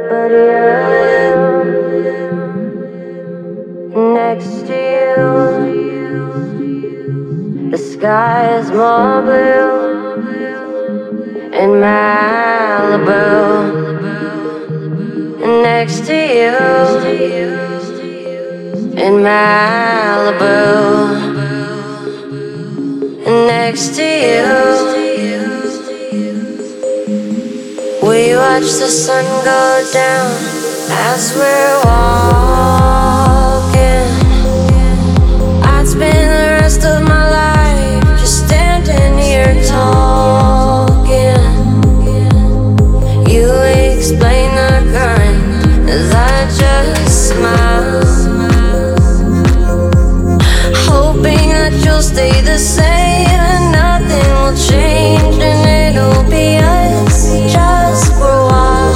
But yeah, next to you, the sky is more blue in Malibu. Next to you, in Malibu. Next to you, we watch the sun go down as we're walking. I'd spend the rest of my life just standing here talking. You explain the current as I just smile, hoping that you'll stay the same and nothing will change, and it'll be us just for a while.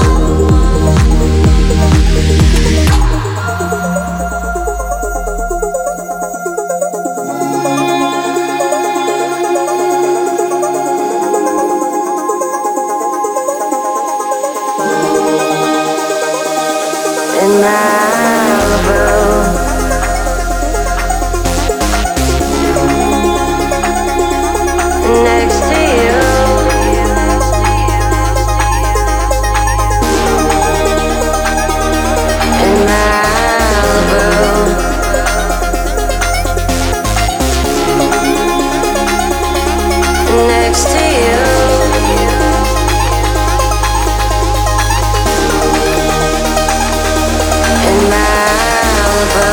In Malibu, next to you, in Malibu, next to you, in Malibu.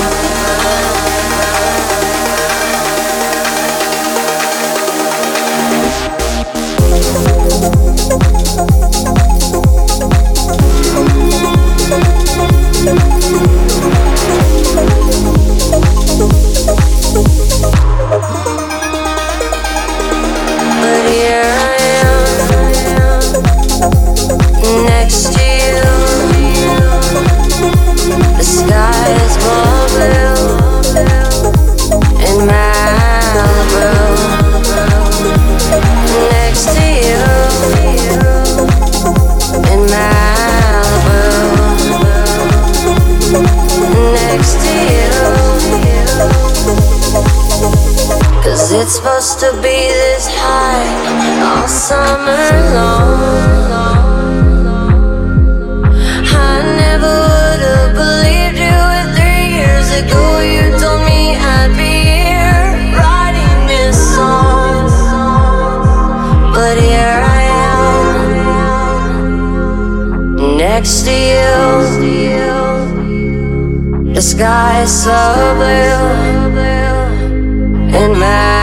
But here I am, next to you. The sky is more blue in Malibu. Next to you, in Malibu. Next to you, 'cause it's supposed to be this high all summer long. I never would have believed you if 3 years ago you told me I'd be here writing this song. But here I am, next to you. The sky is so blue in my